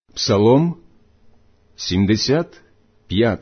Псалом 75.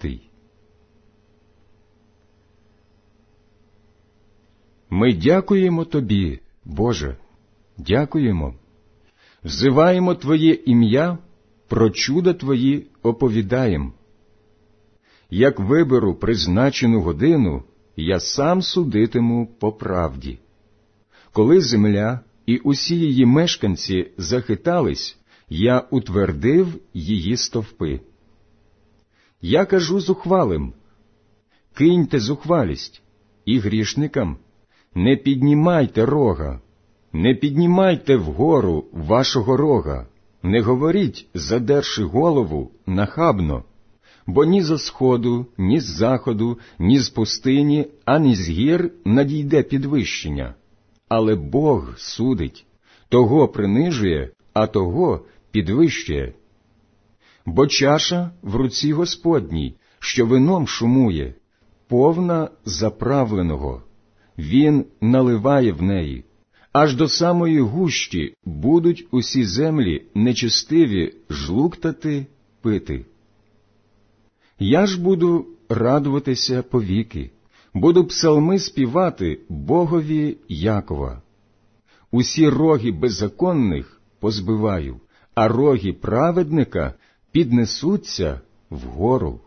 Ми дякуємо Тобі, Боже, дякуємо. Взиваємо Твоє ім'я, про чуда Твої оповідаєм. Як виберу призначену годину, я сам судитиму по правді. Коли земля і усі її мешканці захитались, я утвердив її стовпи. Я кажу зухвалим: киньте зухвалість, і грішникам: не піднімайте рога, не піднімайте вгору вашого рога, не говоріть, задерши голову, нахабно, бо ні зо сходу, ні з заходу, ні з пустині, ані з гір надійде підвищення. Але Бог судить, того принижує, а того підвищує. Бо чаша в руці Господній, що вином шумує, повна заправленого. Він наливає в неї. Аж до самої гущі будуть усі землі нечестиві жлуктати, пити. Я ж буду радуватися повіки, буду псалми співати Богові Якова. Усі роги беззаконних позбиваю, а роги праведника піднесуться вгору.